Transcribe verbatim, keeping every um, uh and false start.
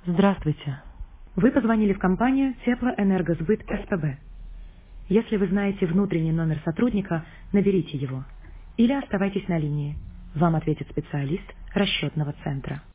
Здравствуйте. Вы позвонили в компанию Теплоэнергосбыт СПБ. Если вы знаете внутренний номер сотрудника, наберите его. Или оставайтесь на линии. Вам ответит специалист расчетного центра.